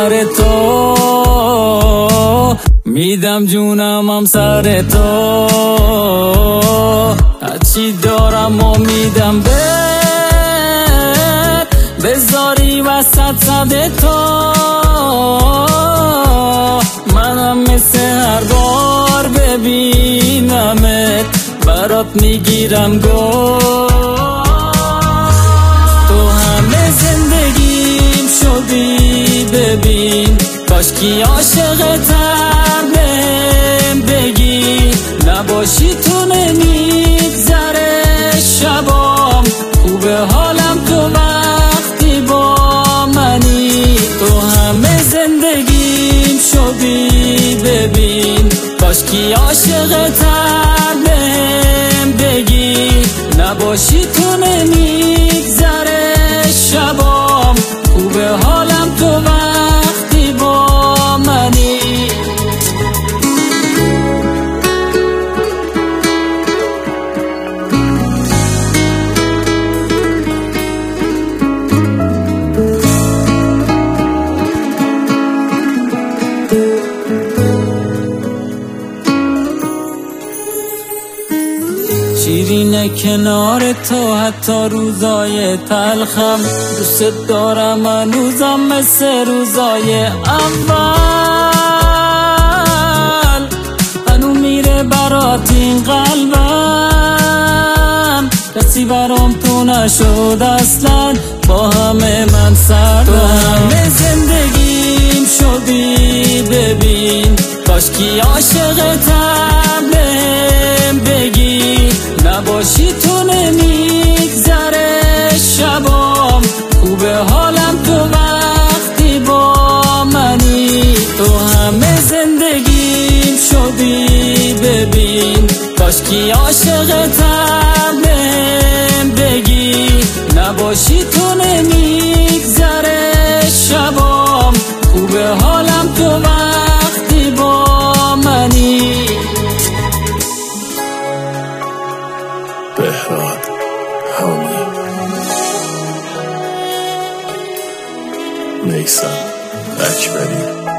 سر تو، میدم جونمم سر تو، هرچی دارم و میدم بذاری وسط صد تو. منم مثل هر بار ببینمت برات میگیرم گل. تو همه زندگیم شدی ببین، کاشکی عاشقتم بهم بگی، نباشی تو نمیگذره شبام، خوبه حالم تو وقتی با منی. تو همه زندگیم شدی ببین، کاشکی عاشقتم بهم بگی، نباشی تو نمیگذره شبام، خوبه حالم تو وقتی با منی. شیرینه کنار تو حتی روزای تلخم، دوست دارم هنوزم مثل روزای اول، هنو میره برات این قلبم، کسی برام تو نشد اصلا، با همه من سردم. تو همه زندگیم شدی ببین، کاشکی عاشقتم بهم بگی، نباشی تو نمیگذره شبام، خوبه حالم تو وقتی با منی. تو همه زندگیم شدی ببین، کاشکی عاشقتم بهم بگی، نباشی تو نمیگذره شبام، خوبه حالم تو وقتی با منی. بهراد هانی میثم اکبری